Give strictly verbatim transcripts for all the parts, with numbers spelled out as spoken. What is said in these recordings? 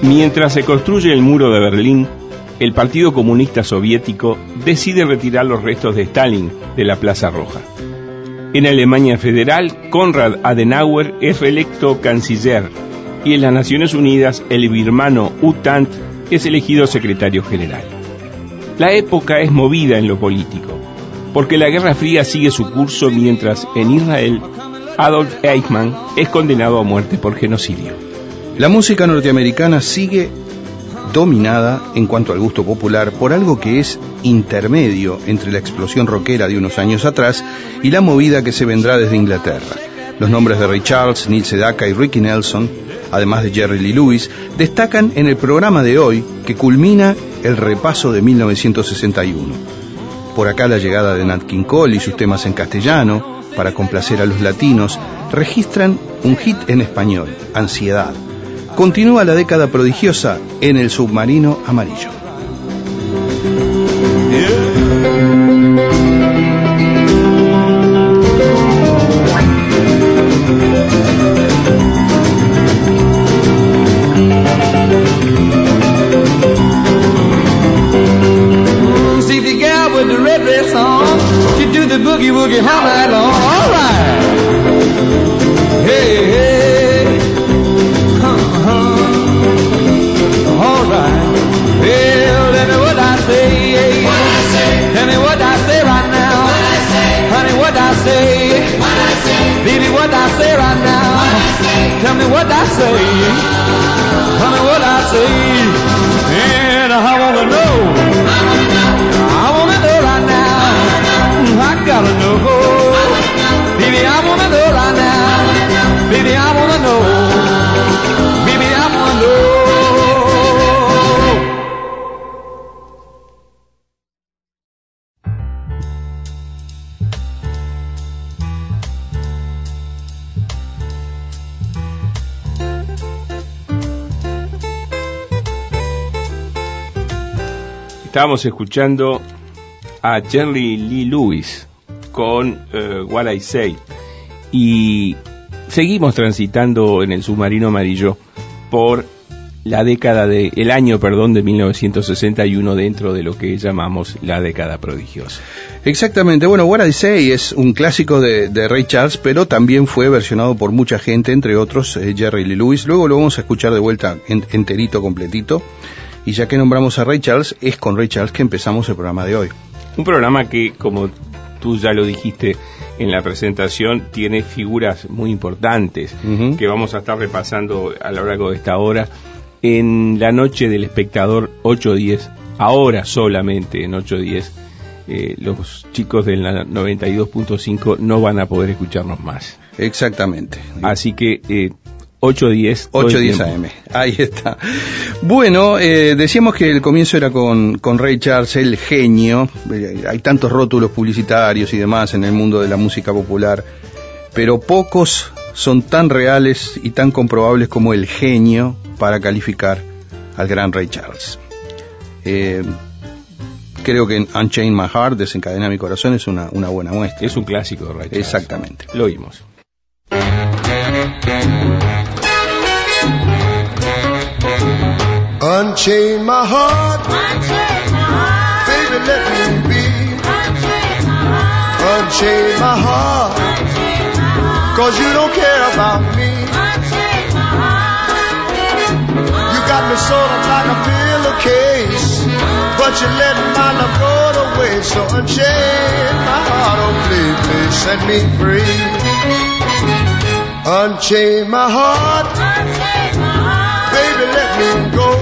Mientras se construye el muro de Berlín, el Partido Comunista Soviético decide retirar los restos de Stalin de la Plaza Roja. En Alemania Federal, Konrad Adenauer es reelecto canciller y en las Naciones Unidas el birmano U Thant es elegido secretario general. La época es movida en lo político, porque la Guerra Fría sigue su curso mientras en Israel Adolf Eichmann es condenado a muerte por genocidio. La música norteamericana sigue dominada en cuanto al gusto popular por algo que es intermedio entre la explosión rockera de unos años atrás y la movida que se vendrá desde Inglaterra. Los nombres de Ray Charles, Neil Sedaka y Ricky Nelson, además de Jerry Lee Lewis, destacan en el programa de hoy que culmina el repaso de mil novecientos sesenta y uno. Por acá la llegada de Nat King Cole y sus temas en castellano, para complacer a los latinos, registran un hit en español, Ansiedad. Continúa la década prodigiosa en el submarino amarillo. See the girl with the red dress on, she do the boogie woogie all night long. All right, hey hey, uh-huh. All right, well tell me what I say, what I say. Tell me what I say right now, what I say. Honey, what I say, what I say. Baby, what I say right now, what I say. Tell me what I say, tell me what I say, and I wanna know. I gotta know, baby, I wanna know right now, baby, I wanna know, baby, I wanna know. Estábamos escuchando a Jerry Lee Lewis con uh, What I Say y seguimos transitando en el submarino amarillo por la década de el año perdón de mil novecientos sesenta y uno dentro de lo que llamamos la década prodigiosa. Exactamente, bueno, What I Say es un clásico de, de Ray Charles, pero también fue versionado por mucha gente, entre otros eh, Jerry Lee Lewis. Luego lo vamos a escuchar de vuelta en, enterito, completito, y ya que nombramos a Ray Charles, es con Ray Charles que empezamos el programa de hoy. Un programa que, como tú ya lo dijiste en la presentación, tiene figuras muy importantes, uh-huh, que vamos a estar repasando a lo largo de esta hora. En la noche del espectador ocho diez, ahora solamente en ocho diez, eh, los chicos del noventa y dos punto cinco no van a poder escucharnos más. Exactamente. Así que eh, ocho diez A M, ahí está. Bueno, eh, decíamos que el comienzo era con, con Ray Charles, el genio. Eh, hay tantos rótulos publicitarios y demás en el mundo de la música popular, pero pocos son tan reales y tan comprobables como el genio para calificar al gran Ray Charles. Eh, creo que Unchain My Heart, Desencadena mi corazón, es una, una buena muestra. Es un clásico de Ray Charles. Exactamente. Lo oímos. Unchain my heart, unchain my heart, baby let me be. Unchain my heart, unchain my heart, unchain my heart, 'cause you don't care about me. Unchain my heart, you got me sort of like a pillowcase, but you let my love go to waste. So unchain my heart, oh please, please set me free. Unchain my heart, unchain my heart, baby let me go.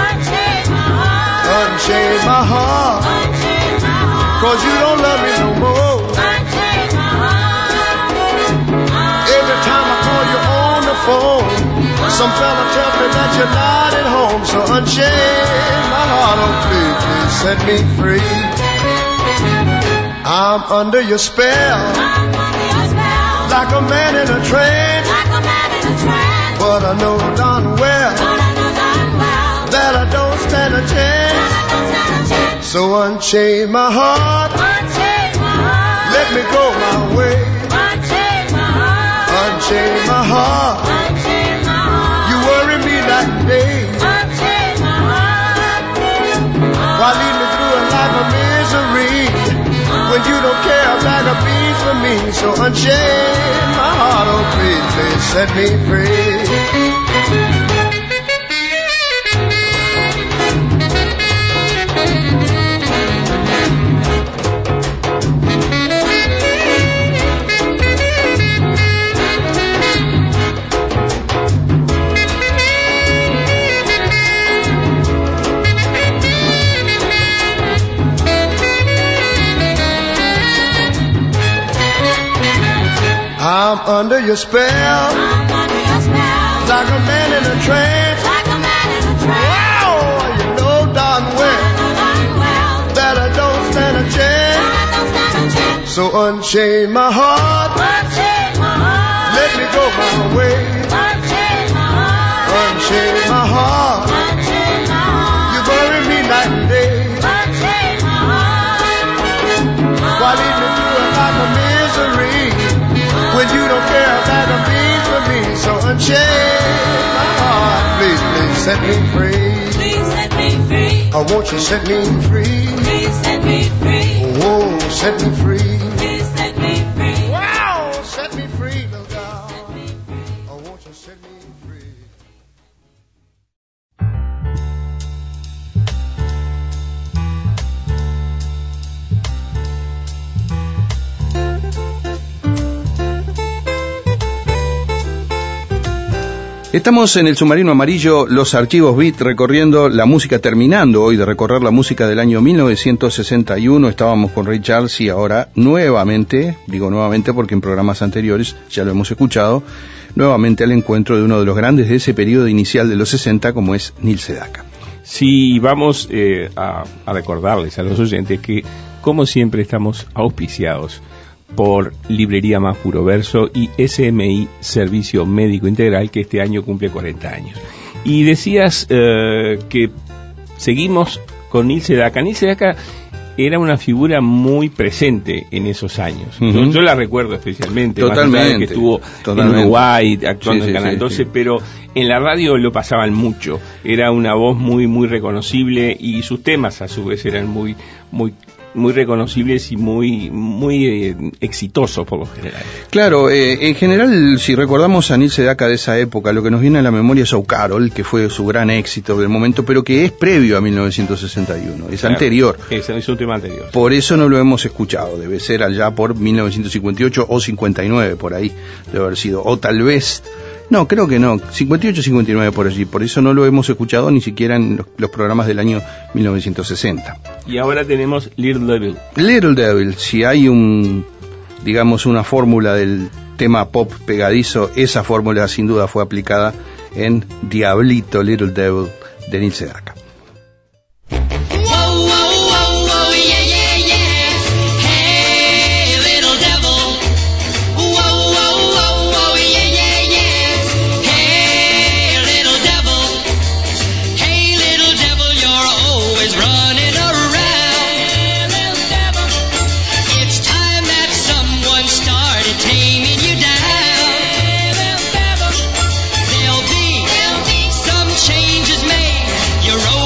Unchain my heart, unchain my heart, 'cause you don't love me no more. Unchain my heart, every time I call you on the phone, some fella tells me that you're not at home. So unchain my heart, oh please, please set me free. I'm under your spell, I'm under your spell, like a man in a trance, like a man in a trance. But I know darn well, but I know darn well that I don't stand a chance. So unchain my heart, unchain my heart, let me go my way. Unchain my heart, unchain my heart, unchain my heart, you worry me like day. Unchain don't care a bag of beans for me. So unchain my heart, oh please, please set me free. I'm under your spell. I'm under your spell. Like a man in a trance. Like a man in a trance. Wow, you know darn well, know darn well that I don't stand a chance. I don't stand a chance. So unchain my heart. Unchain my heart. Let me go my way. Unchain my heart. Unchain my heart. Unchain my heart. You bury me night and day. Unchain my heart. Why leave me through a life of misery when you don't care about a beans for me? So unchain my heart, please, please set me free. Please set me free. Oh, won't you set me free? Please set me free. Oh, set me free. Please set me free. Wow, set me free, little God. Oh, won't you set me free? Estamos en el submarino amarillo, los archivos Beat, recorriendo la música, terminando hoy de recorrer la música del año mil novecientos sesenta y uno. Estábamos con Ray Charles y ahora nuevamente, digo nuevamente porque en programas anteriores ya lo hemos escuchado, nuevamente al encuentro de uno de los grandes de ese periodo inicial de los sesenta, como es Neil Sedaka. Sí, vamos eh, a, a recordarles a los oyentes que, como siempre, estamos auspiciados por Librería Más Puro Verso y S M I Servicio Médico Integral, que este año cumple cuarenta años. Y decías eh, que seguimos con Neil Sedaka. Neil Sedaka era una figura muy presente en esos años. Uh-huh. yo, yo la recuerdo especialmente. Totalmente. Más allá de que estuvo Totalmente. en Uruguay actuando sí, en sí, Canal sí, doce, sí. Pero en la radio lo pasaban mucho. Era una voz muy muy reconocible y sus temas a su vez eran muy muy muy reconocibles y muy muy eh, exitosos por lo general. Claro, eh, en general, si recordamos a Neil Sedaka de esa época, lo que nos viene a la memoria es Oh Carol, que fue su gran éxito del momento, pero que es previo a mil novecientos sesenta y uno, es claro, anterior. Es, es un tema anterior. Por eso no lo hemos escuchado, debe ser allá por mil novecientos cincuenta y ocho o cincuenta y nueve, por ahí debe haber sido, o tal vez... No, creo que no, cincuenta y ocho cincuenta y nueve por allí, por eso no lo hemos escuchado ni siquiera en los, los programas del año mil novecientos sesenta. Y ahora tenemos Little Devil. Little Devil, si hay un, digamos, una fórmula del tema pop pegadizo, esa fórmula sin duda fue aplicada en Diablito Little Devil de Neil Sedaka. Changes made, you're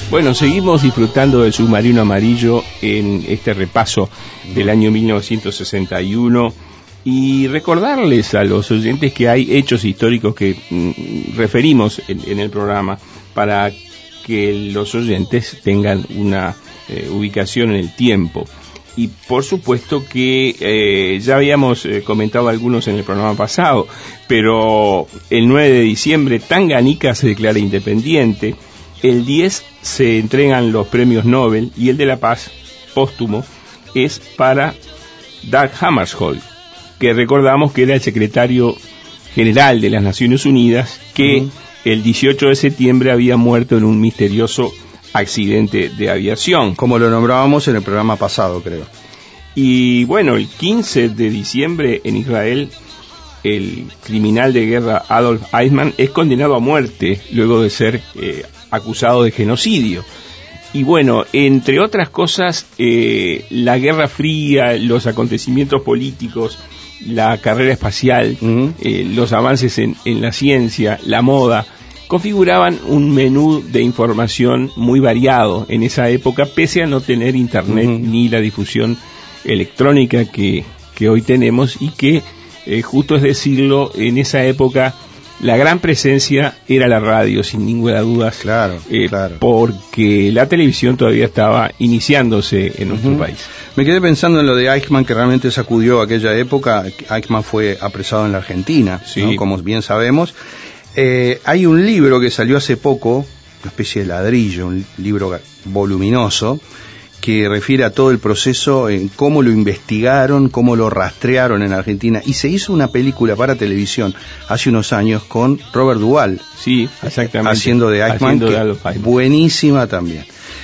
Bueno, seguimos disfrutando del Submarino Amarillo en este repaso del año mil novecientos sesenta y uno y recordarles a los oyentes que hay hechos históricos que mm, referimos en, en el programa para que los oyentes tengan una eh, ubicación en el tiempo. Y por supuesto que eh, ya habíamos eh, comentado algunos en el programa pasado, pero el nueve de diciembre Tanganica se declara independiente. El diez se entregan los premios Nobel y el de la Paz, póstumo, es para Dag Hammarskjöld, que recordamos que era el secretario general de las Naciones Unidas, que uh-huh. el dieciocho de septiembre había muerto en un misterioso accidente de aviación. Como lo nombrábamos en el programa pasado, creo. Y bueno, el quince de diciembre en Israel, el criminal de guerra Adolf Eichmann es condenado a muerte luego de ser eh, acusado de genocidio. Y bueno, entre otras cosas, eh, la Guerra Fría, los acontecimientos políticos, la carrera espacial, uh-huh. eh, los avances en, en la ciencia, la moda, configuraban un menú de información muy variado en esa época, pese a no tener internet uh-huh. ni la difusión electrónica que, que hoy tenemos, y que, eh, justo es decirlo, en esa época la gran presencia era la radio, sin ninguna duda. Claro, eh, claro. Porque la televisión todavía estaba iniciándose en nuestro uh-huh. país. Me quedé pensando en lo de Eichmann, que realmente sacudió aquella época. Eichmann fue apresado en la Argentina, sí. ¿no? Como bien sabemos. Eh, hay un libro que salió hace poco, una especie de ladrillo, un libro voluminoso, que refiere a todo el proceso, en cómo lo investigaron, cómo lo rastrearon en Argentina, y se hizo una película para televisión hace unos años con Robert Duvall, sí, exactamente, haciendo de Eichmann, haciendo que de Adolf Eichmann. Buenísima también.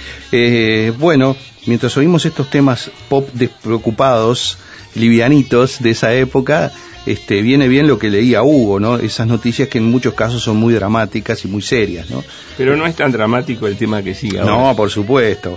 Eh, bueno, mientras oímos estos temas pop despreocupados, livianitos de esa época, este, viene bien lo que leía Hugo, ¿no? Esas noticias que en muchos casos son muy dramáticas y muy serias, ¿no? Pero no es tan dramático el tema que sigue ahora. No, por supuesto.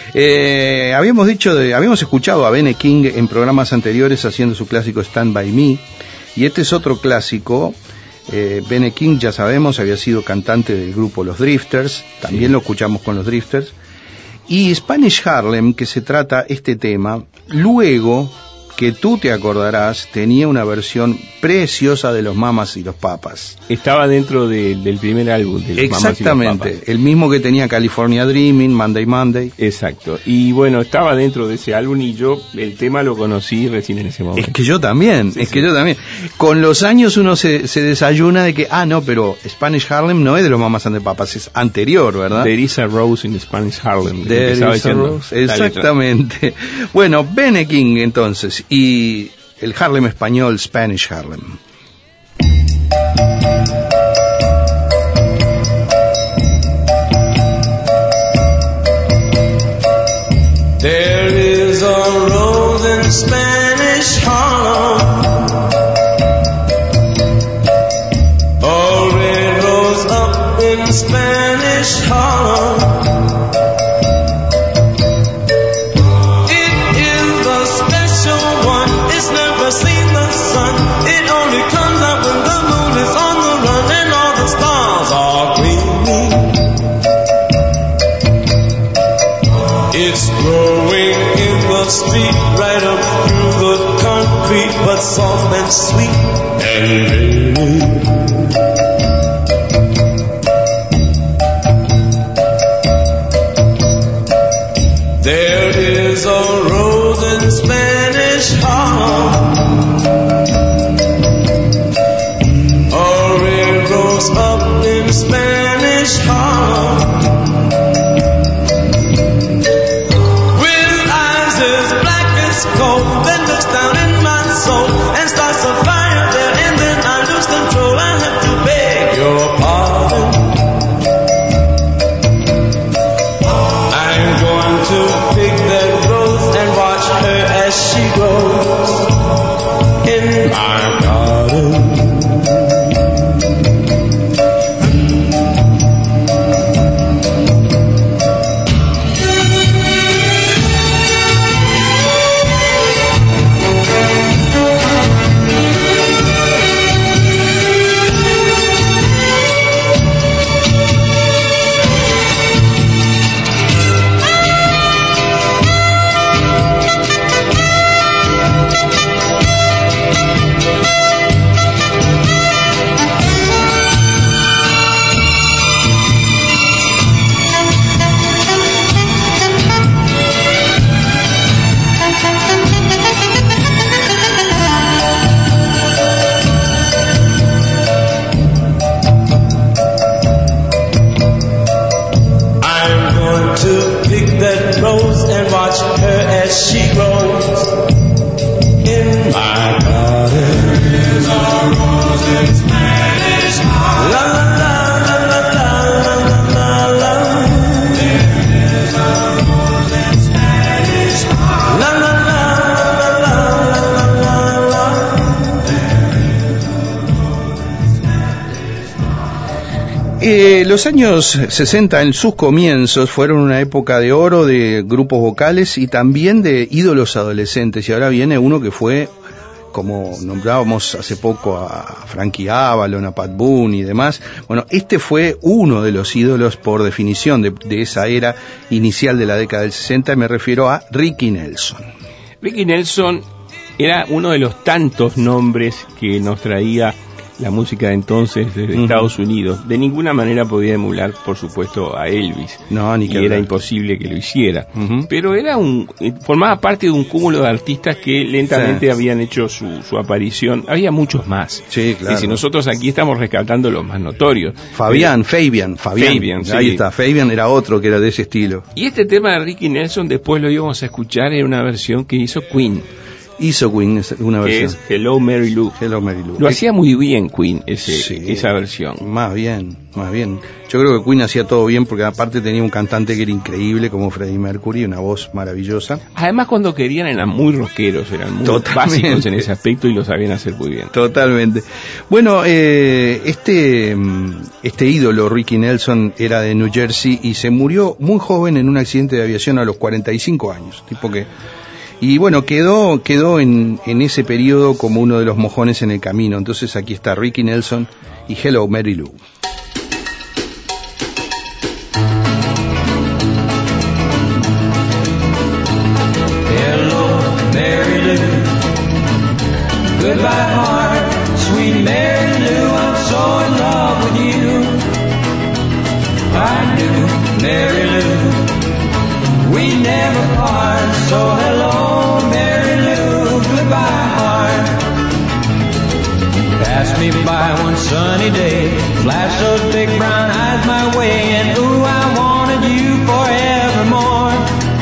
Eh, habíamos dicho, de, habíamos escuchado a Bene King en programas anteriores haciendo su clásico Stand By Me, y este es otro clásico. eh, Bene King, ya sabemos, había sido cantante del grupo Los Drifters, también sí. lo escuchamos con Los Drifters, y Spanish Harlem, que se trata este tema, luego, que tú te acordarás, tenía una versión preciosa de Los Mamas y los Papas. Estaba dentro de, del primer álbum de Los Mamas y los Papas. Exactamente, el mismo que tenía California Dreaming, Monday Monday. Exacto, y bueno, estaba dentro de ese álbum y yo el tema lo conocí recién en ese momento. Es que yo también, sí, es sí. que yo también. Con los años uno se, se desayuna de que, ah, no, pero Spanish Harlem no es de Los Mamas and the Papas, es anterior, ¿verdad? There is a Rose in Spanish Harlem. There is a Rose, exactamente. Bueno, Bene King entonces, y el Harlem español, Spanish Harlem. There is a rose in Spanish Harlem, a red rose up in Spanish Harlem. Seen the sun, it only comes up when the moon is on the run and all the stars are gleaming. It's growing in the street, right up through the concrete, but soft and sweet and raining. There is a rose in Spanish Harlem, up in Spanish Harlem, with eyes as black as coal, that looks down in my soul and starts a fire there, and then I lose control. I have to beg your pardon. I'm going to pick that rose and watch her as she grows. bedclothes and watch her as she grows. In my garden is a rose in Spanish heart. La la la la la la la la. There is a rose in Spanish heart. La la la la la la la la. There is a rose in Spanish heart. Eh, los años sesenta en sus comienzos fueron una época de oro de grupos vocales y también de ídolos adolescentes, y ahora viene uno que fue, como nombrábamos hace poco a Frankie Avalon, a Pat Boone y demás. Bueno, este fue uno de los ídolos por definición de, de esa era inicial de la década del sesenta, me refiero a Ricky Nelson. Ricky Nelson era uno de los tantos nombres que nos traía la música de entonces desde uh-huh. Estados Unidos. De ninguna manera podía emular, por supuesto, a Elvis. No, ni que y era hablar. Imposible que lo hiciera. Uh-huh. Pero era un, formaba parte de un cúmulo de artistas que lentamente sí. habían hecho su, su aparición. Había muchos más. Sí, claro. Y si nosotros aquí estamos rescatando los más notorios. Fabián, Pero, Fabian, Fabián. Fabian, sí. Ahí está, Fabian era otro que era de ese estilo. Y este tema de Ricky Nelson después lo íbamos a escuchar en una versión que hizo Queen. Hizo Queen una que versión. Es Hello Mary Lou. Hello Mary Lou. Lo hacía muy bien Queen, ese, sí, esa versión. Más bien, más bien. Yo creo que Queen hacía todo bien porque aparte tenía un cantante que era increíble como Freddie Mercury, una voz maravillosa. Además cuando querían eran muy rockeros, eran muy Totalmente. básicos en ese aspecto y lo sabían hacer muy bien. Totalmente. Bueno, eh, este, este ídolo Ricky Nelson era de New Jersey y se murió muy joven en un accidente de aviación a los cuarenta y cinco años. Tipo que... Y bueno, quedó quedó en, en ese periodo como uno de los mojones en el camino. Entonces aquí está Ricky Nelson y Hello Mary Lou. Hello, Mary Lou. Goodbye, heart, sweet Mary Lou. I'm so in love with you. I knew Mary Lou. We never part, so hello, Mary Lou. Goodbye, heart. Passed me by one sunny day, flashed those big brown eyes my way, and ooh, I wanted you forevermore.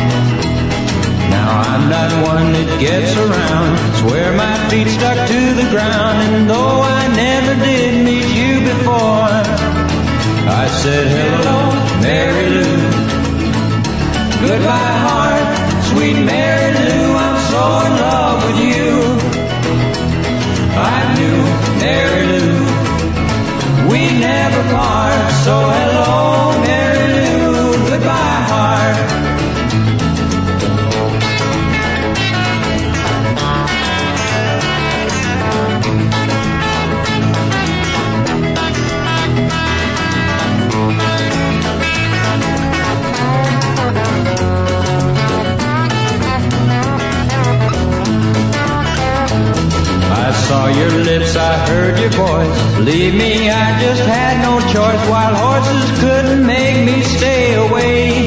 Now I'm not one that gets around, swear my feet stuck to the ground, and though I never did meet you before, I said hello, Mary Lou. Goodbye, heart, sweet Mary Lou, I'm so in love with you. I knew Mary Lou, we never part, so hello, Mary Lou, goodbye, heart. I saw your lips, I heard your voice. Believe me, I just had no choice. Wild horses couldn't make me stay away.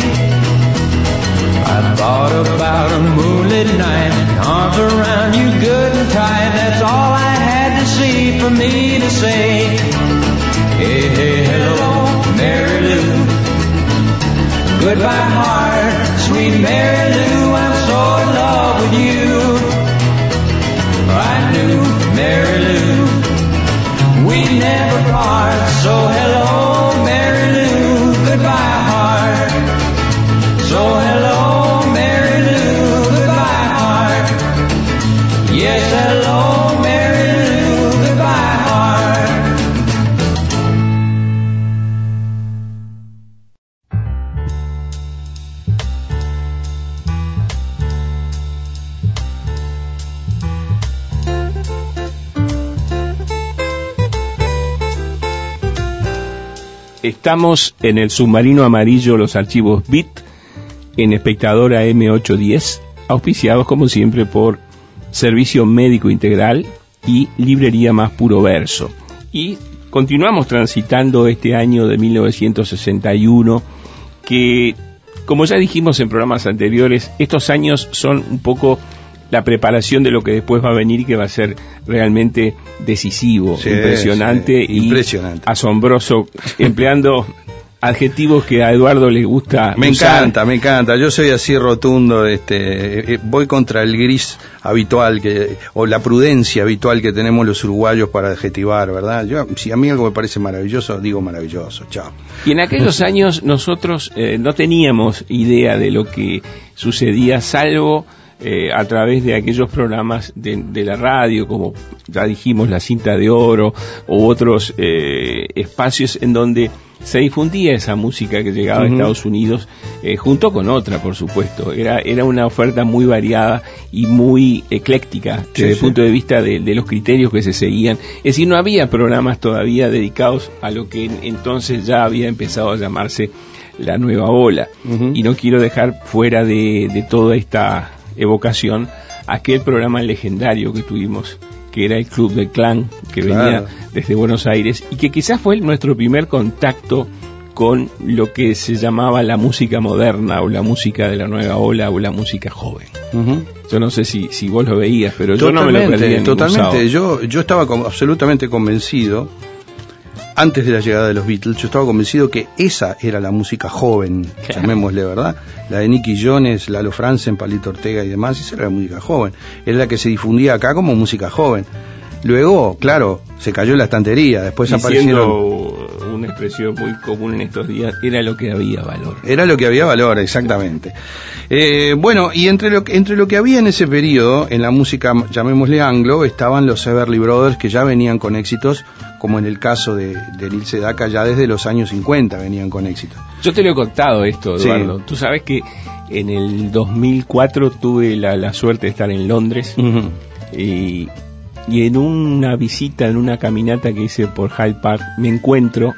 I thought about a moonlit night, arms around you good and tight. That's all I had to see for me to say. Hey, hey, hello, Mary Lou. Goodbye, heart, sweet Mary Lou. I'm so in love with you. I knew Mary Lou, we never part, so hello, Mary Lou, goodbye, heart. So hello, Mary Lou, goodbye, heart. Yes, hello, Mary Lou, goodbye, heart. Estamos en el submarino amarillo, los archivos B I T, en Espectadora M ochocientos diez, auspiciados como siempre por Servicio Médico Integral y Librería Más Puro Verso. Y continuamos transitando este año de mil novecientos sesenta y uno, que, como ya dijimos en programas anteriores, estos años son un poco la preparación de lo que después va a venir y que va a ser realmente decisivo, sí, impresionante, sí, y impresionante, asombroso, empleando adjetivos que a Eduardo le gusta Me usar. encanta, me encanta. Yo soy así rotundo, este, eh, voy contra el gris habitual que o la prudencia habitual que tenemos los uruguayos para adjetivar, ¿verdad? Yo, si a mí algo me parece maravilloso, digo maravilloso. Chao. Y en aquellos años nosotros eh, no teníamos idea de lo que sucedía, salvo eh, a través de aquellos programas de, de la radio, como ya dijimos, La Cinta de Oro, u otros eh, espacios en donde se difundía esa música que llegaba uh-huh. a Estados Unidos, eh, junto con otra, por supuesto. Era era una oferta muy variada y muy ecléctica, sí, desde el sí. punto de vista de, de los criterios que se seguían. Es decir, no había programas todavía dedicados a lo que entonces ya había empezado a llamarse la nueva ola. Uh-huh. Y no quiero dejar fuera de, de toda esta evocación aquel programa legendario que tuvimos, que era el Club del Clan, que claro. venía desde Buenos Aires, y que quizás fue nuestro primer contacto con lo que se llamaba la música moderna, o la música de la nueva ola, o la música joven. Uh-huh. Yo no sé si, si vos lo veías, pero totalmente, yo no me lo perdía. Totalmente, yo, yo estaba con, absolutamente convencido, antes de la llegada de los Beatles, yo estaba convencido que esa era la música joven, claro. llamémosle, ¿verdad? La de Nicky Jones, Lalo Franzen, Palito Ortega y demás, esa era la música joven. Era la que se difundía acá como música joven. Luego, claro, se cayó en la estantería, después Diciendo aparecieron... una expresión muy común en estos días, era lo que había valor. Era lo que había valor, exactamente. Eh, bueno, y entre lo, entre lo que había en ese periodo, en la música, llamémosle anglo, estaban los Everly Brothers, que ya venían con éxitos, como en el caso de, de Neil Sedaka, ya desde los años cincuenta venían con éxitos. Yo te lo he contado esto, Eduardo. Sí. Tú sabes que en el dos mil cuatro tuve la, la suerte de estar en Londres, uh-huh. y... y en una visita, en una caminata que hice por Hyde Park, me encuentro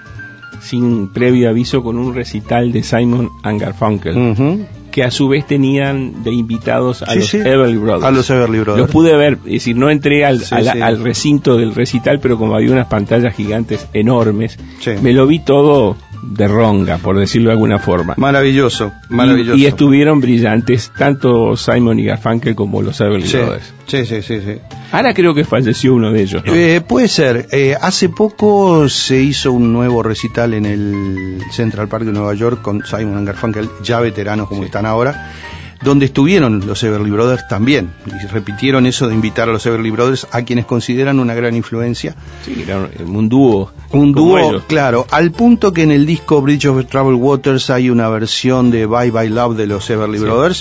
sin previo aviso con un recital de Simon and Garfunkel, uh-huh. que a su vez tenían de invitados a sí, los sí. Everly Brothers. A los Everly Brothers. Los pude ver, es decir, no entré al, sí, al, sí. al recinto del recital, pero como había unas pantallas gigantes enormes, sí. me lo vi todo de ronga, por decirlo de alguna forma. Maravilloso, maravilloso. Y, y estuvieron brillantes tanto Simon y Garfunkel como los Everly sí, Brothers. Sí, sí, sí, sí. Ahora creo que falleció uno de ellos, ¿no? Eh, puede ser. Eh, hace poco se hizo un nuevo recital en el Central Park de Nueva York con Simon and Garfunkel, ya veteranos como sí. están ahora, donde estuvieron los Everly Brothers también, y repitieron eso de invitar a los Everly Brothers, a quienes consideran una gran influencia. Sí, era un dúo. Un dúo, claro, al punto que en el disco Bridge over Troubled Waters hay una versión de Bye Bye Love de los Everly sí. Brothers,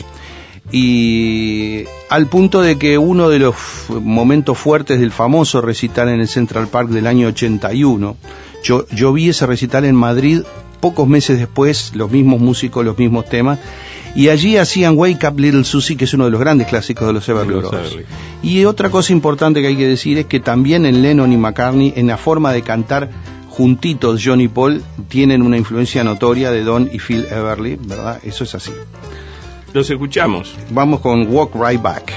y al punto de que uno de los momentos fuertes del famoso recital en el Central Park del año ochenta y uno, yo, yo vi ese recital en Madrid pocos meses después, los mismos músicos, los mismos temas, y allí hacían Wake Up Little Susie, que es uno de los grandes clásicos de los Everly Brothers. Y otra cosa importante que hay que decir es que también en Lennon y McCartney, en la forma de cantar juntitos John y Paul, tienen una influencia notoria de Don y Phil Everly, ¿verdad? Eso es así. Los escuchamos. Vamos con Walk Right Back.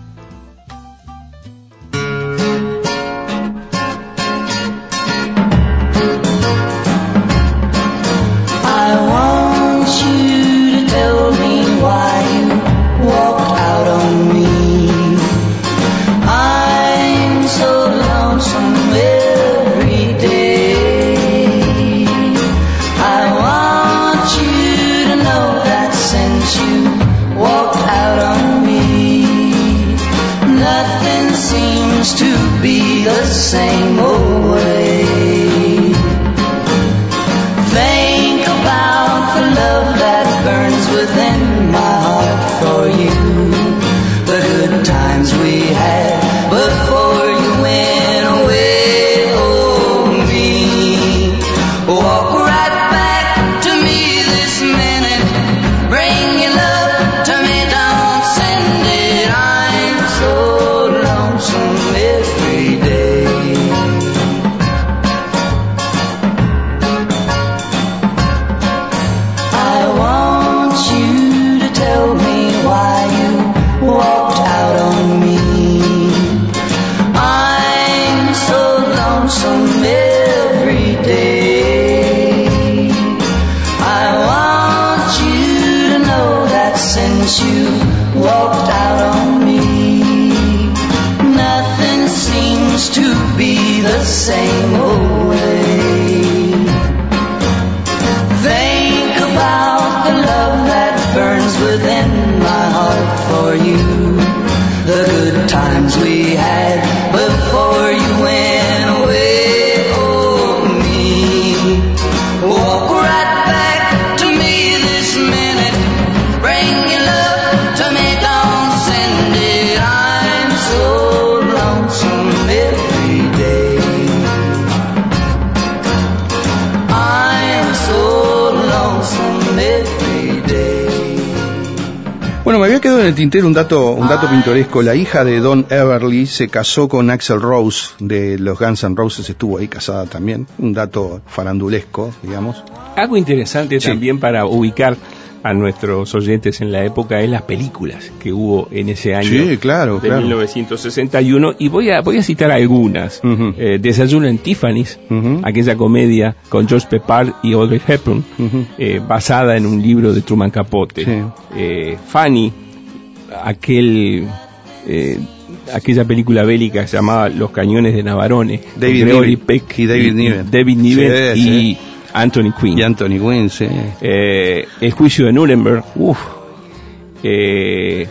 Same old way. Think about the love that burns within my heart for you. The good times we had before you went away. Oh, me. Walk right back to me this minute. Bring your love to me, don't send it. I'm so lonesome every day. You walked out on me. Nothing seems to be the same old way. They within my heart for you. The good times we had before you went away. Oh, me, walk right back to me this minute. Bring your love to me, don't send it. I'm so lonesome every day. I'm so lonesome every day. Bueno, me había quedado en el tintero un dato, un dato pintoresco. La hija de Don Everly se casó con Axl Rose de los Guns N' Roses, estuvo ahí casada también. Un dato farandulesco, digamos. Algo interesante Sí. también para ubicar a nuestros oyentes en la época es las películas que hubo en ese año Sí, claro, de claro. mil novecientos sesenta y uno, y voy a voy a citar algunas. Ujú. eh, Desayuno en Tiffany's, Ujú. aquella comedia con George Peppard y Audrey Hepburn, Ujú. eh, basada en un libro de Truman Capote. Sí. eh, Fanny, aquel eh, aquella película bélica llamada Los Cañones de Navarone, David con Gregory Niven Peck y David Niven. David Niven Sí, y sí. Anthony Quinn. Y Anthony Quinn, sí. Eh, el juicio de Nuremberg, uff, eh,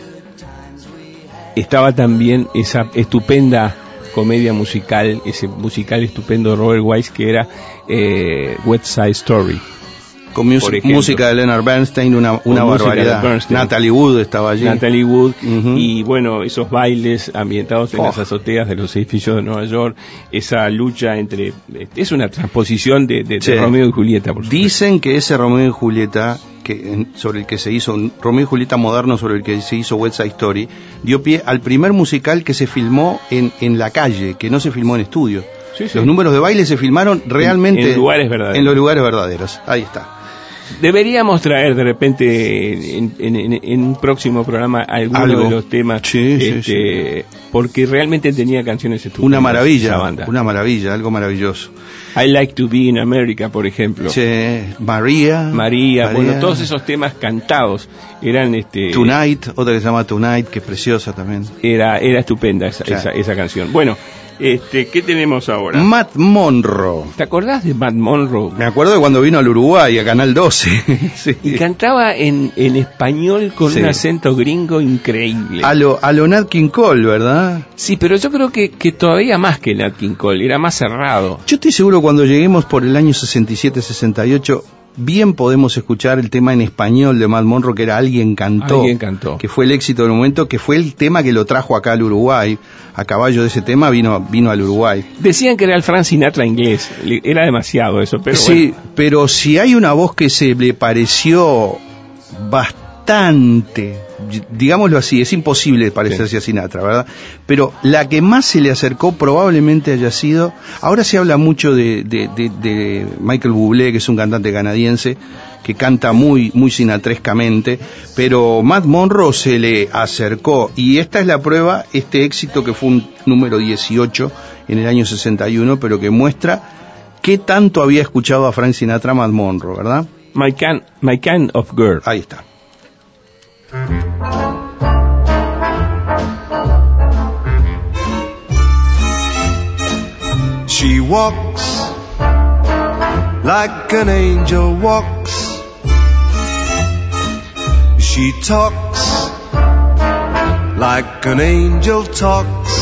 estaba también esa estupenda comedia musical, ese musical estupendo de Robert Wise que era eh, West Side Story. Con mus- por ejemplo. música de Leonard Bernstein, una, una Con música barbaridad. de Bernstein. Natalie Wood estaba allí. Natalie Wood, Ujú. y bueno, esos bailes ambientados en Oh. las azoteas de los edificios de Nueva York, esa lucha entre, es una transposición de, de, de Sí. Romeo y Julieta, por supuesto. Dicen que ese Romeo y Julieta, que en- sobre el que se hizo, un Romeo y Julieta moderno sobre el que se hizo West Side Story, dio pie al primer musical que se filmó en, en la calle, que no se filmó en estudio. Sí, sí. Los números de baile se filmaron realmente en lugares verdaderos. En los lugares verdaderos. Ahí está. Deberíamos traer de repente en, en- en- en un próximo programa alguno Algo. de los temas, Sí, sí, este, porque realmente tenía canciones estupendas. Una maravilla, esa banda. una maravilla, algo maravilloso. I Like to Be in America, por ejemplo. Che, María, María, bueno, todos esos temas cantados eran, este, Tonight, otra que se llama Tonight, que es preciosa también. era, era estupenda esa, Claro. esa, esa canción. Bueno, este, ¿qué tenemos ahora? Matt Monroe. ¿Te acordás de Matt Monroe? Me acuerdo de cuando vino al Uruguay, a Canal doce. Sí. Y cantaba en, en español con Sí. un acento gringo increíble. A lo, a lo Nat King Cole, ¿verdad? Sí, pero yo creo que, que todavía más que Nat King Cole, era más cerrado. Yo estoy seguro cuando lleguemos por el año sesenta y siete sesenta y ocho, bien podemos escuchar el tema en español de Matt Monroe, que era Alguien Cantó. Alguien Cantó. Que fue el éxito del momento, que fue el tema que lo trajo acá al Uruguay. A caballo de ese tema vino, vino al Uruguay. Decían que era el Frank Sinatra inglés, le- era demasiado eso, pero sí, bueno. pero si hay una voz que se le pareció bastante, digámoslo así, es imposible parecerse a Sinatra, ¿verdad? Pero la que más se le acercó probablemente haya sido, ahora se habla mucho de, de, de, de Michael Bublé, que es un cantante canadiense, que canta muy, muy sinatrescamente, pero Matt Monroe se le acercó, y esta es la prueba, este éxito que fue un número dieciocho en el año sesenta y uno, pero que muestra qué tanto había escuchado a Frank Sinatra Matt Monroe, ¿verdad? My kind, my kind of girl. Ahí está. She walks like an angel walks. She talks like an angel talks.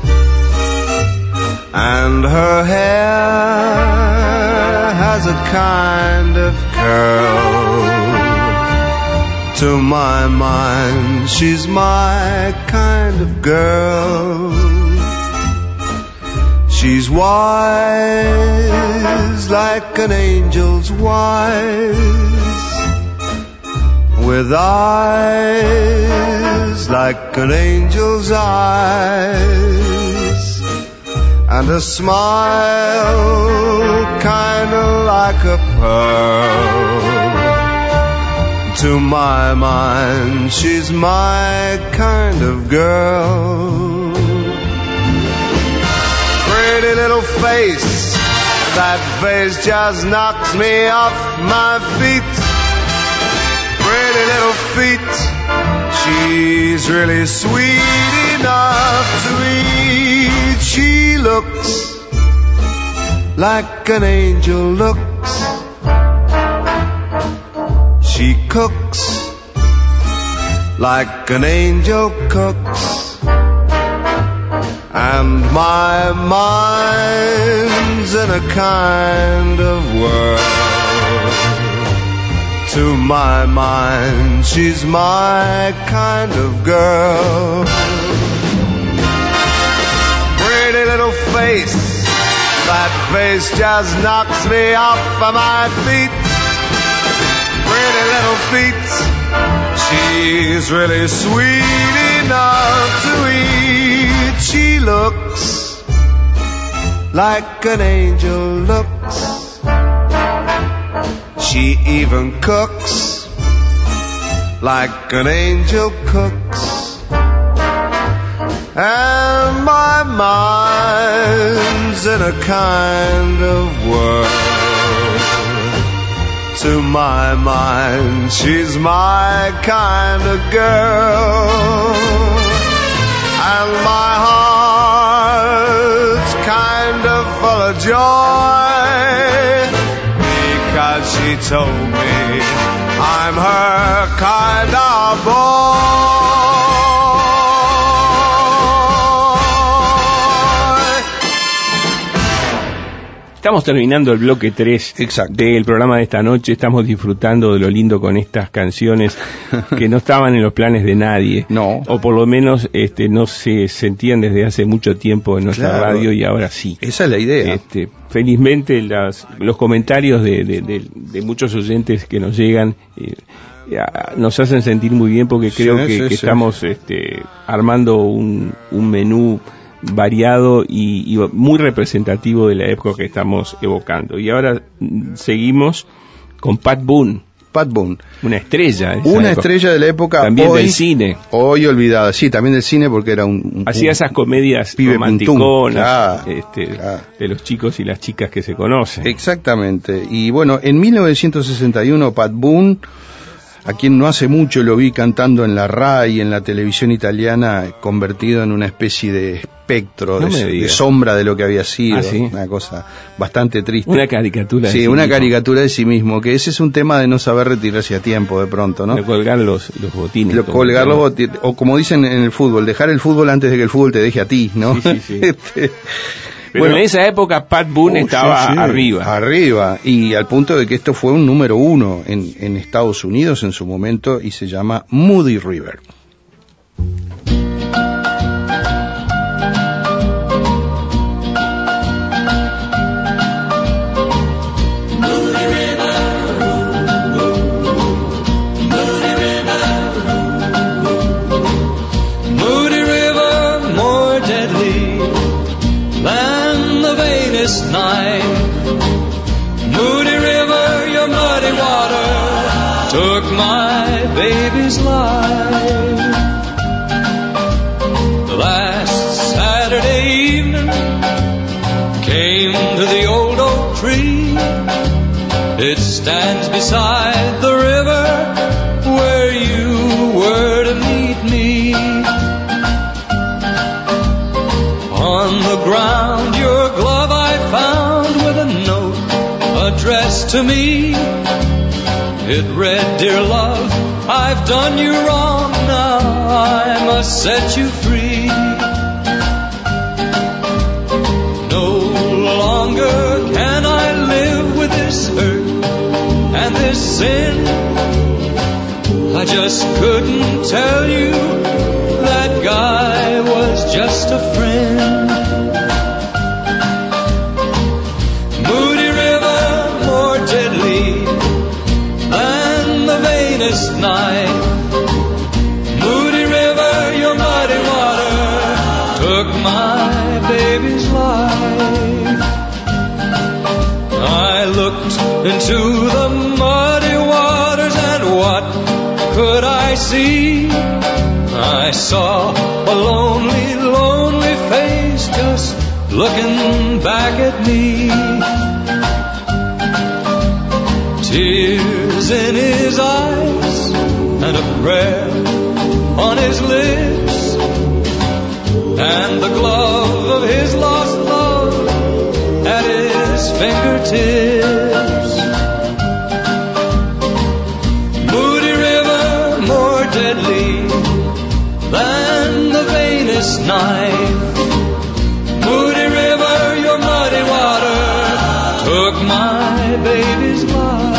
And her hair has a kind of curl. To my mind, she's my kind of girl. She's wise like an angel's wise, with eyes like an angel's eyes, and a smile kinda like a pearl. To my mind, she's my kind of girl. Pretty little face, that face just knocks me off my feet. Pretty little feet, she's really sweet enough to eat. She looks like an angel looks. She cooks like an angel cooks, and my mind's in a kind of whirl. To my mind, she's my kind of girl. Pretty little face, that face just knocks me off of my feet. Pretty little feet, she's really sweet enough to eat. She looks like an angel looks. She even cooks like an angel cooks. And my mind's in a kind of whirl. To my mind, she's my kind of girl. And my heart's kind of full of joy, because she told me I'm her kind of boy. Estamos terminando el bloque tres del programa de esta noche. Estamos disfrutando de lo lindo con estas canciones que no estaban en los planes de nadie. No. O por lo menos este, no se sentían desde hace mucho tiempo en nuestra Claro. radio, y ahora sí. Esa es la idea. Este, felizmente las, los comentarios de, de, de, de muchos oyentes que nos llegan eh, a- nos hacen sentir muy bien, porque creo Sí, que, sí, que sí. estamos este, armando un, un menú variado y, y muy representativo de la época que estamos evocando. Y ahora mm, seguimos con Pat Boone, Pat Boone, una estrella. de esa una época. estrella de la época, También hoy, del cine. hoy olvidada, sí, también del cine, porque era un, un- Hacía un- esas comedias pibe romanticonas, puntún. Claro, este, claro. de los chicos y las chicas que se conocen. Exactamente. Y bueno, en mil novecientos sesenta y uno, Pat Boone, a quien no hace mucho lo vi cantando en la RAI, en la televisión italiana, convertido en una especie de espectro, No de, me de digas. sombra de lo que había sido. Ah, ¿sí? Una cosa bastante triste. Una caricatura. de Sí, sí una mismo. caricatura de sí mismo, que ese es un tema de no saber retirarse a tiempo de pronto, ¿no? De colgar los, los botines. Lo- como colgar los todo. botines, o como dicen en el fútbol, dejar el fútbol antes de que el fútbol te deje a ti, ¿no? Sí, sí, sí. Este, Pero bueno, en esa época Pat Boone Uh, estaba sí, sí, arriba. Arriba, y al punto de que esto fue un número uno en, en Estados Unidos en su momento, y se llama Moody River. Moody River, more deadly than the vainest night. Moody River, your muddy water took my baby's life. Last Saturday evening, came to the old oak tree. It stands beside the river where you were to meet me. On the ground your glove I found with a note addressed to me. It read, "Dear love, I've done you wrong, now I must set you free. No longer can I live with this hurt and this sin. I just couldn't tell you that guy was just a friend." Moody River, more deadly than the vainest night. Moody River, your muddy water took my baby's life. I looked into the muddy waters, and what could I see? I saw a lonely, lonely face just looking back at me. Tears in his eyes and a prayer on his lips, and the glove of his lost love at his fingertips. Moody River, more deadly than the vainest knife. Moody river, your muddy water took my baby's life.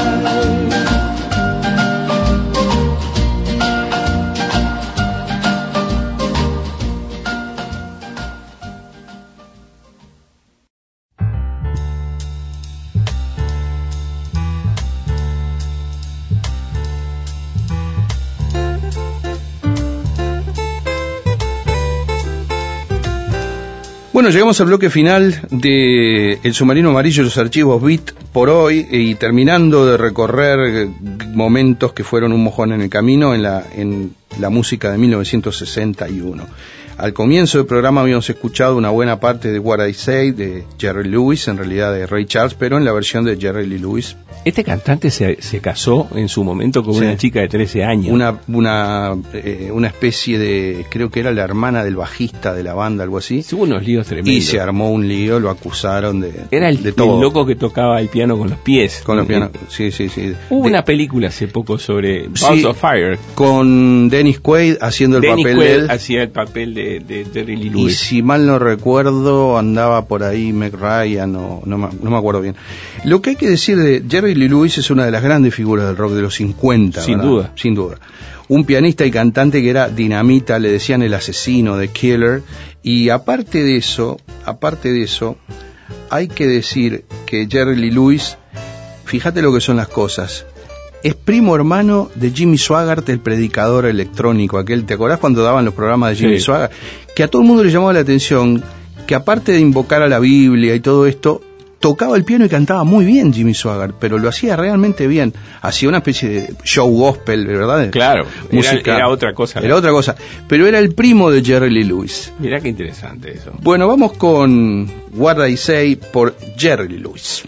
Bueno, llegamos al bloque final de El Submarino Amarillo y los archivos Beat por hoy, y terminando de recorrer momentos que fueron un mojón en el camino en la, en la música de mil novecientos sesenta y uno. Al comienzo del programa habíamos escuchado una buena parte de What I Say de Jerry Lewis, en realidad de Ray Charles, pero en la versión de Jerry Lee Lewis. Este cantante se, se casó en su momento con sí. una chica de trece años. Una una eh, una especie de, creo que era la hermana del bajista de la banda, algo así. Hubo unos líos tremendos. Y se armó un lío, lo acusaron de Era el, de todo. el loco que tocaba el piano con los pies. Con los pianos, sí, sí, sí. Hubo de, una película hace poco sobre Balls sí, of Fire. Con Dennis Quaid haciendo el Dennis papel Quaid de él. hacía el papel de, de Jerry Lee Y Lewis. si mal no recuerdo, andaba por ahí Meg Ryan, o no, no me acuerdo bien. Lo que hay que decir de Jerry Lee Lewis es una de las grandes figuras del rock de los cincuenta, Sin ¿verdad? duda. Sin duda. Un pianista y cantante que era dinamita, le decían el asesino, The Killer, y aparte de eso, aparte de eso, hay que decir que Jerry Lee Lewis, fíjate lo que son las cosas, es primo hermano de Jimmy Swaggart, el predicador electrónico, aquel, ¿te acordás cuando daban los programas de Jimmy sí. Swaggart? Que a todo el mundo le llamaba la atención que aparte de invocar a la Biblia y todo esto, tocaba el piano y cantaba muy bien Jimmy Swaggart, pero lo hacía realmente bien. Hacía una especie de show gospel, ¿verdad? Claro, música, era, era otra cosa. Era otra cosa, pero era el primo de Jerry Lee Lewis. Mirá qué interesante eso. Bueno, vamos con What I Say por Jerry Lee Lewis.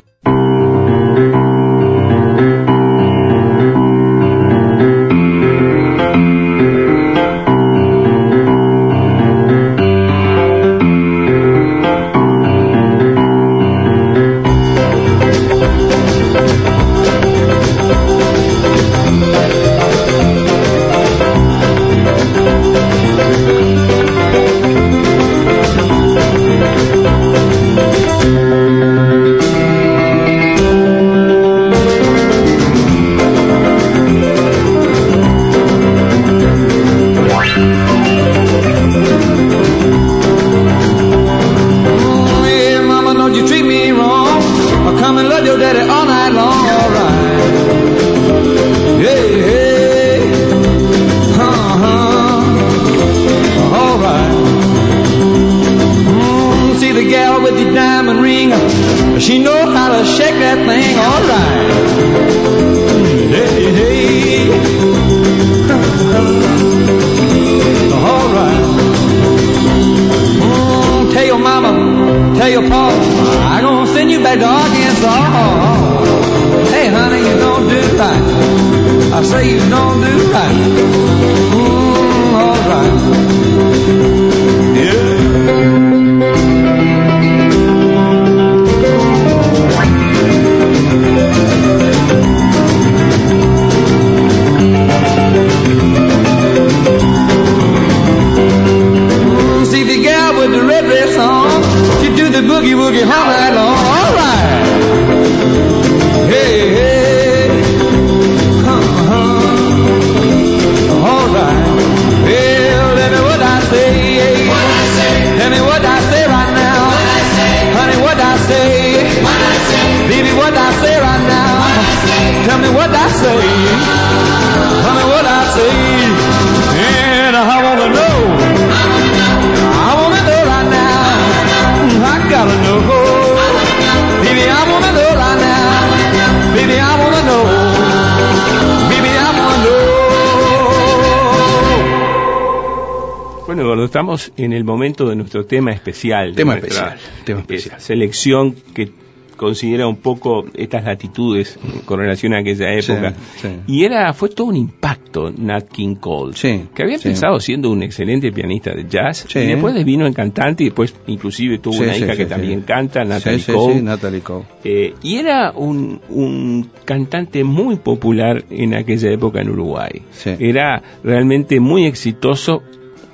Estamos en el momento de nuestro tema especial. Tema de nuestra, especial. Tema especial. Selección que considera un poco estas latitudes con relación a aquella época. Sí, sí. Y era fue todo un impacto Nat King Cole, sí, que había sí. empezado siendo un excelente pianista de jazz, sí. y después vino en cantante, y después inclusive tuvo sí, una sí, hija sí, que sí. también canta, Natalie sí, Cole. Sí, sí, Natalie Cole. Eh, y era un, un cantante muy popular en aquella época en Uruguay. Sí. Era realmente muy exitoso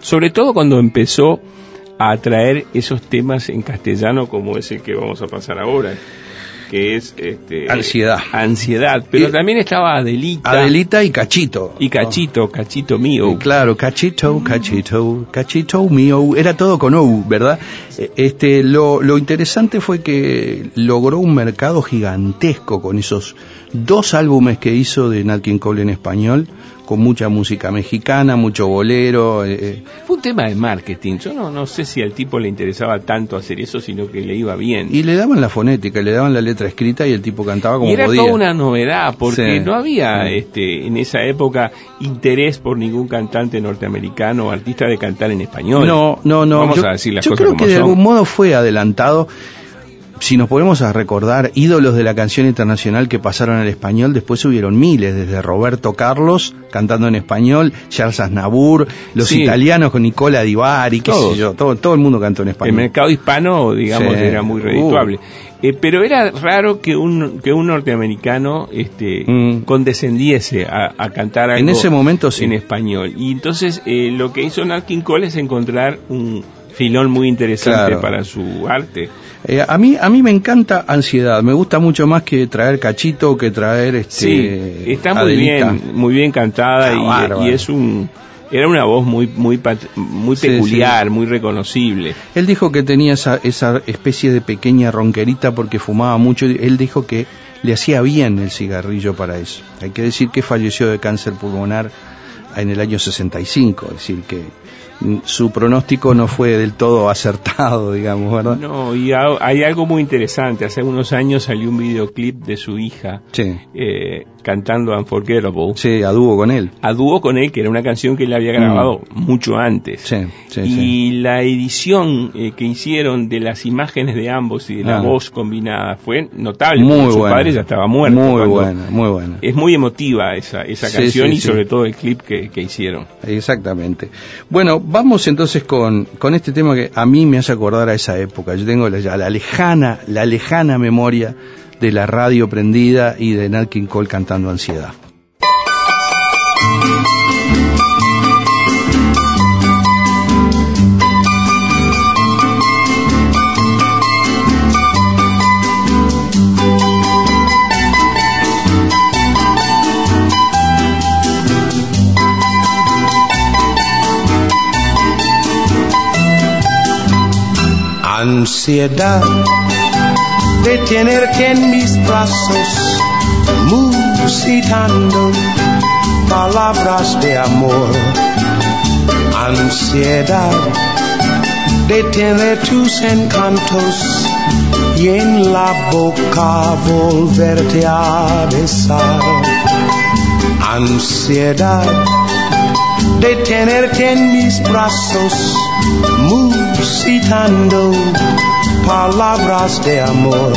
sobre todo cuando empezó a traer esos temas en castellano como es el que vamos a pasar ahora, que es este, Ansiedad. Ansiedad, pero y, también estaba Adelita. Adelita y Cachito. Y Cachito, Cachito mío. Y claro, Cachito, Cachito, Cachito mío. Era todo con O, ¿verdad? Este, lo, lo interesante fue que logró un mercado gigantesco con esos dos álbumes que hizo de Nat King Cole en español, con mucha música mexicana, mucho bolero. Eh. Fue un tema de marketing. Yo no, no sé si al tipo le interesaba tanto hacer eso, sino que le iba bien. Y le daban la fonética, le daban la letra escrita y el tipo cantaba como podía. Y era podía. toda una novedad, porque sí, no había sí. este, en esa época interés por ningún cantante norteamericano o artista de cantar en español. No, no, no. Vamos yo, a decir las yo cosas creo como que de son. algún modo fue adelantado. Si nos ponemos a recordar ídolos de la canción internacional que pasaron al español, después hubieron miles, desde Roberto Carlos cantando en español, Charles Aznavour, los sí. italianos con Nicola Di Bari, qué Todos. sé yo, todo, todo el mundo cantó en español. El mercado hispano, digamos, sí. era muy redituable. Uh. Eh, pero era raro que un que un norteamericano este mm. condescendiese a, a cantar algo en ese momento sí. en español. Y entonces eh, lo que hizo Nat King Cole es encontrar un filón muy interesante claro. para su arte. Eh, a mí a mí me encanta Ansiedad, me gusta mucho más que traer Cachito, que traer este sí, está muy Adelita. bien, muy bien cantada Ah, y, y es un era una voz muy muy muy peculiar, sí, sí. muy reconocible. Él dijo que tenía esa esa especie de pequeña ronquerita porque fumaba mucho. Él dijo que le hacía bien el cigarrillo para eso. Hay que decir que falleció de cáncer pulmonar en el año sesenta y cinco, es decir que su pronóstico no fue del todo acertado, digamos, ¿verdad? No, y hay algo muy interesante. Hace unos años salió un videoclip de su hija sí. eh, cantando Unforgettable. Sí, a dúo con él. A dúo con él, que era una canción que él había grabado mm. mucho antes. Sí, sí, y sí. la edición eh, que hicieron de las imágenes de ambos y de la ah. voz combinada fue notable. Muy su buena. padre ya estaba muerto. Muy buena, muy buena. Es muy emotiva esa, esa sí, canción sí, y sí. sobre todo el clip que, que hicieron. Exactamente. Bueno, vamos entonces con, con este tema que a mí me hace acordar a esa época. Yo tengo la, ya la lejana, la lejana memoria de la radio prendida y de Nat King Cole cantando Ansiedad. Ansiedad de tenerte en mis brazos, musitando palabras de amor. Ansiedad de tener tus encantos y en la boca volverte a besar. Ansiedad de tenerte en mis brazos, musitando palabras de amor.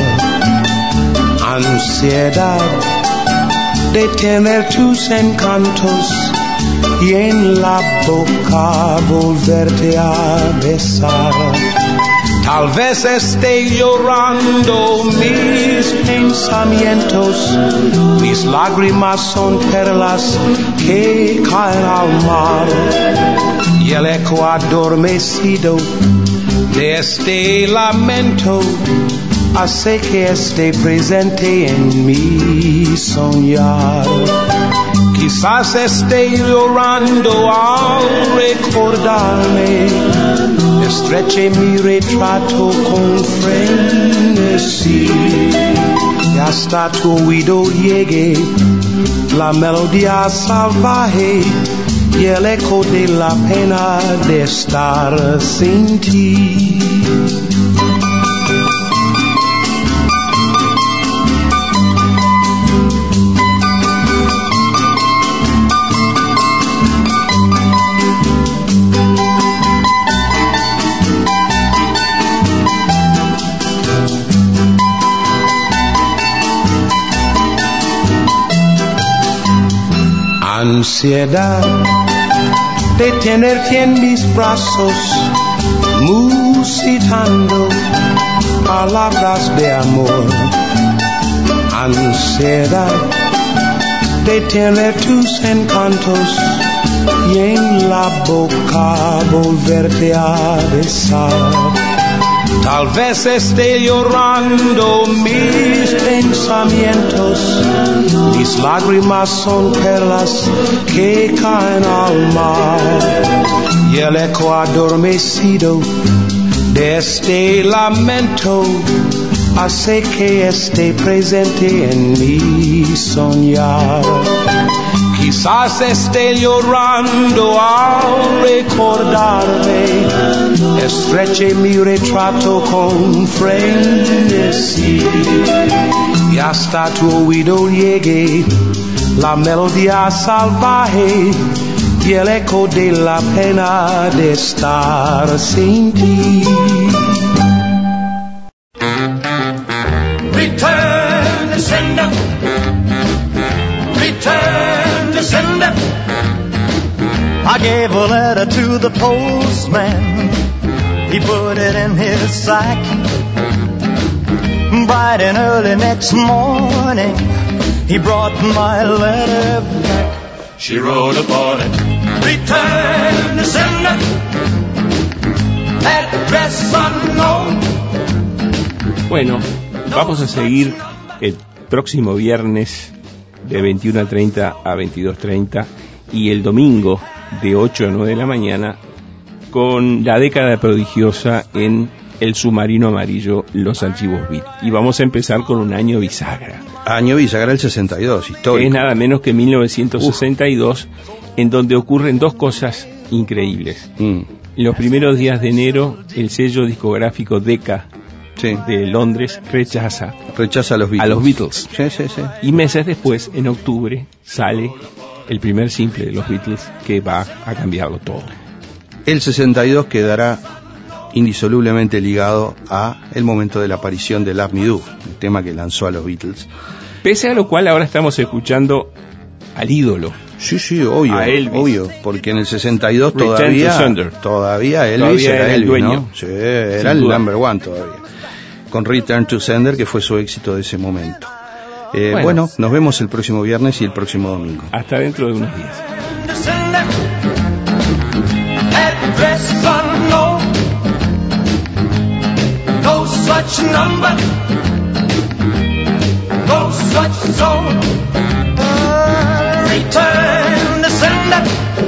Ansiedad de tener tus encantos y en la boca volverte a besar. Tal vez esté llorando mis pensamientos, mis lágrimas son perlas que caen al mar, y el eco adormecido de este lamento hace que esté presente en mi soñar. Quizás esté llorando al recordarme, estreche mi retrato con frenesí, y hasta tu oído llegue la melodía salvaje y el eco de la pena de estar sin ti. Ansiedad de tenerte en mis brazos, musitando palabras de amor. Ansiedad de tener tus encantos y en la boca volverte a besar. Tal vez esté llorando mis pensamientos, mis lágrimas son perlas que caen al mar, y el eco adormecido de este lamento hace que esté presente en mi soñar. Quizás esté llorando al recordarme, estreche mi retrato con frenesí, y hasta tu oído llegue la melodía salvaje y el eco de la pena de estar sin ti. Return to sender. Return to sender. I gave a letter to the postman. He put it in his sack. Bright and early next morning, he brought my letter back. She wrote upon it, return to sender. Address unknown. Bueno, vamos a seguir el próximo viernes de veintiuna treinta a veintidós treinta y el domingo de ocho a nueve de la mañana con la década prodigiosa en El Submarino Amarillo, Los Archivos Beat. Y vamos a empezar con un año bisagra. Año bisagra el sesenta y dos, histórico. Es nada menos que mil novecientos sesenta y dos, Uf. En donde ocurren dos cosas increíbles. Mm. En los primeros días de enero, el sello discográfico Decca sí. de Londres rechaza, rechaza a los Beatles. A los Beatles. Sí, sí, sí. Y meses después, en octubre, sale el primer simple de los Beatles que va a cambiarlo todo. El sesenta y dos quedará indisolublemente ligado a el momento de la aparición de Love Me Do, el tema que lanzó a los Beatles. Pese a lo cual ahora estamos escuchando al ídolo. Sí, sí, obvio, obvio, porque en el sesenta y dos todavía, todavía Elvis todavía era el Elvis, dueño. ¿no? Sí, era el number one todavía. Con Return to Sender, que fue su éxito de ese momento. Eh, bueno. bueno, nos vemos el próximo viernes y el próximo domingo. Hasta dentro de unos días. No such number, no such zone. Return to sender.